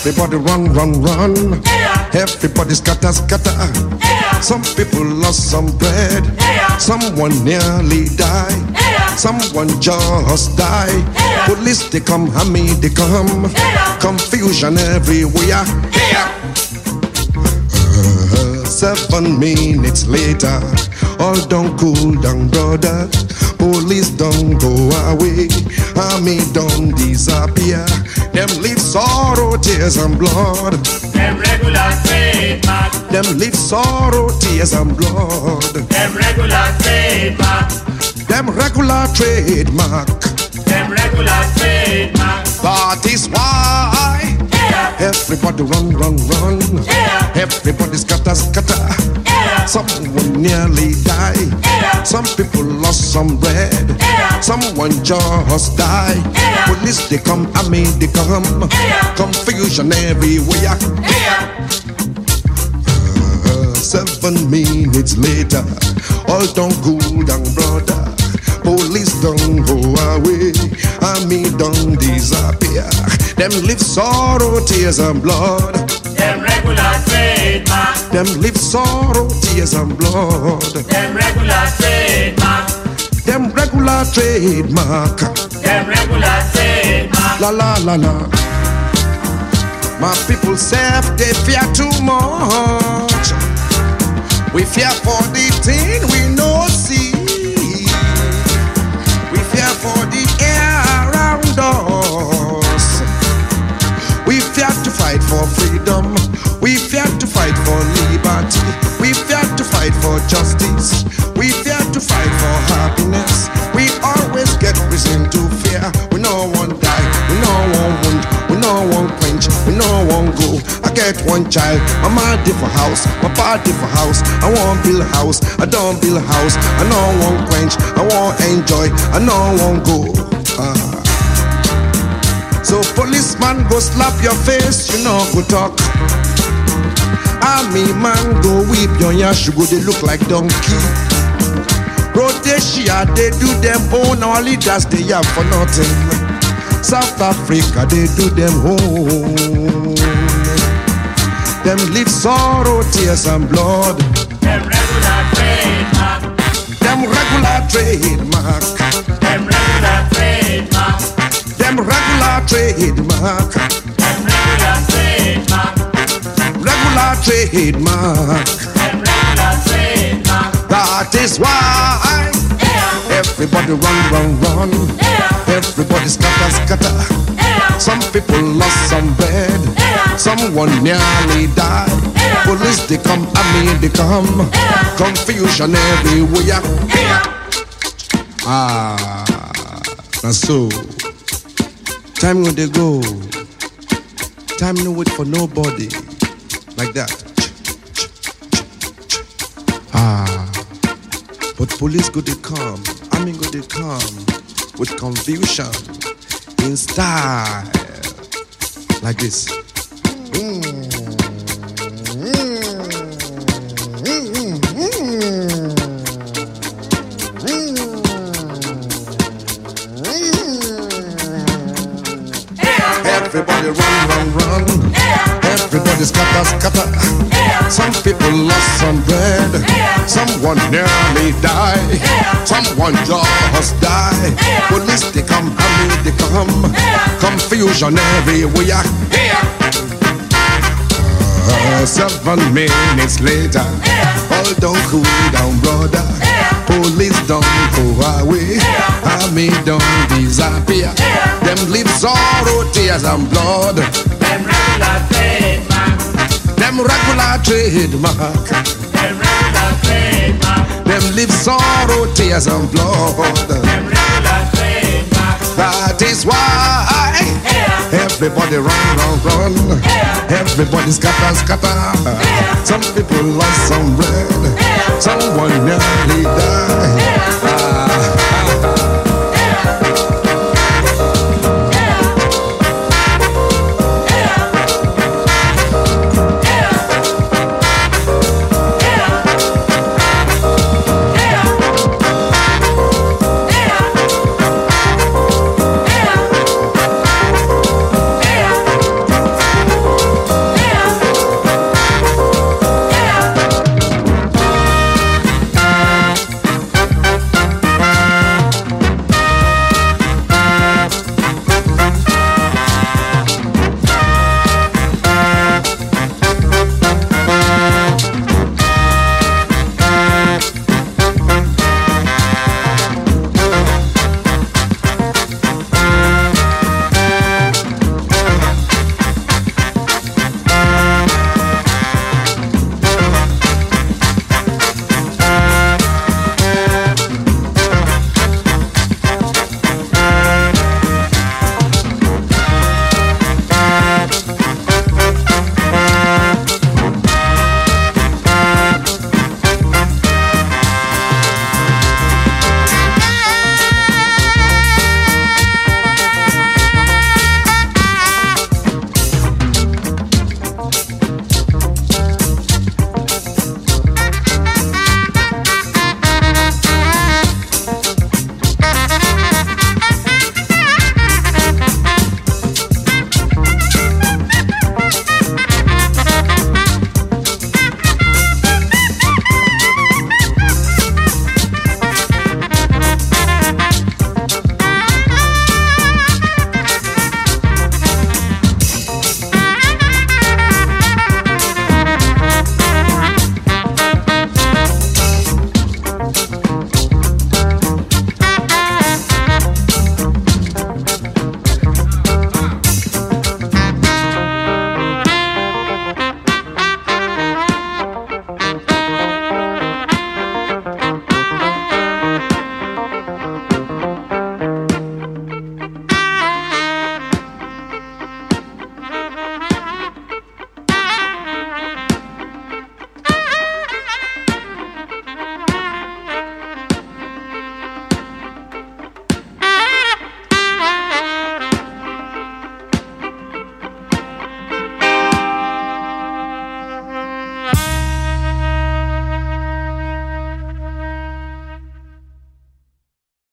Everybody run, run, run. Everybody scatter, scatter. Some people lost some bread. Someone nearly died. Someone just died. Police they come, Hammy they come. Confusion everywhere. 7 minutes later, all don't cool down, brother. Police don't go away. Army don't disappear. Them leave sorrow, tears and blood. Them regular trademark. Them leave sorrow, tears and blood. Them regular trademark. Them regular trademark. Them regular trademark. That is why everybody run, run, run. Everybody scatter, scatter. Someone nearly died. Some people lost some bread. Someone just died. Police they come, army they come. Confusion everywhere. 7 minutes later, all don't cool down, brother. Police don't go away, army don't disappear. Them live sorrow, tears and blood. Them regular trademark. Them live sorrow, tears and blood. Them regular trademark. Them regular trademark. Them regular trademark. La la la la. My people say they fear too much. We fear for the thing we no see. We fear for the air around us. We fear to fight for freedom. We fear to fight for liberty. We fear to fight for justice. We fear to fight for happiness. We always get reason to fear. We no one die. We no one wound. We no one quench. We no one go. I get one child. My mama for house. My body for house. I want build a house. I don't build a house. I no one quench. I want enjoy. I no one go. So policeman go slap your face. You know go talk. Army man go whip your yash. You go they look like donkey. Rhodesia they do them own. Our leaders they have for nothing. South Africa they do them own. Them live sorrow, tears and blood. Them regular trademark. Them regular trademark. Them regular trademark. Them regular trademark. Them regular trademark. Regular trademark. Them regular trademark. That is why everybody run, run, run. Everybody scatter, scatter. Some people lost some bread. Someone nearly died. Police they come, army they come. Confusion everywhere. Now so time when they go. Time no wait for nobody. Like that. But police go they come, army go they come with confusion in style. Like this. Everybody run, run, run. Everybody scatter, scatter. Some people lost some bread. Someone nearly died. Someone just died. Police they come, army they come. Confusion everywhere. 7 minutes later, all don't cool down, brother. Police don't go away. Army don't disappear. Them live sorrow, tears and blood. Them regular trademark. Them regular trademark. Them regular trademark. Them live sorrow, tears and blood. Them regular trademark. That is why everybody run, run, run. Everybody scatter, scatter. Some people lost some bread. Someone nearly died.